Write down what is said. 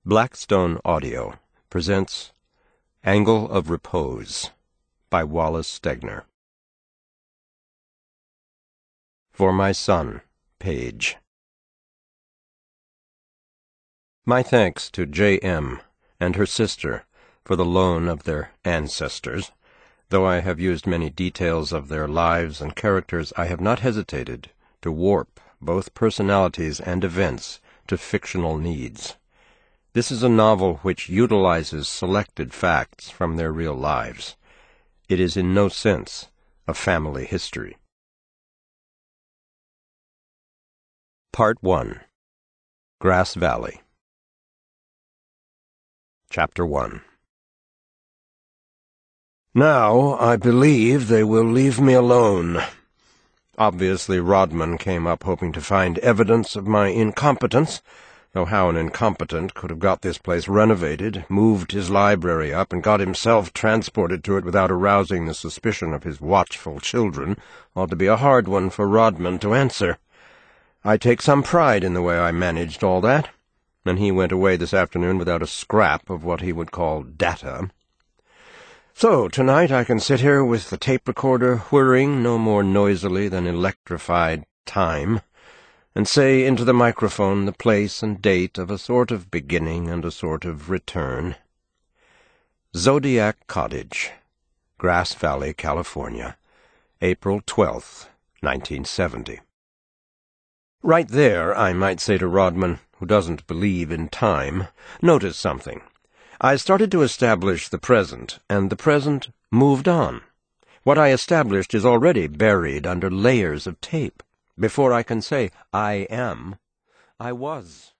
Blackstone Audio presents Angle of Repose by Wallace Stegner. For my son, Paige. My thanks to J.M. and her sister for the loan of their ancestors. Though I have used many details of their lives and characters, I have not hesitated to warp both personalities and events to fictional needs. This is a novel which utilizes selected facts from their real lives. It is in no sense a family history. Part 1. Grass Valley. Chapter 1. Now, I believe they will leave me alone. Obviously, Rodman came up hoping to find evidence of my incompetence, though how an incompetent could have got this place renovated, moved his library up, and got himself transported to it without arousing the suspicion of his watchful children ought to be a hard one for Rodman to answer. I take some pride in the way I managed all that, and he went away this afternoon without a scrap of what he would call data. So, tonight I can sit here with the tape recorder whirring no more noisily than electrified time, and say into the microphone the place and date of a sort of beginning and a sort of return. Zodiac Cottage, Grass Valley, California, April 12th, 1970. Right there, I might say to Rodman, who doesn't believe in time, notice something. I started to establish the present, and the present moved on. What I established is already buried under layers of tape. Before I can say, I am, I was.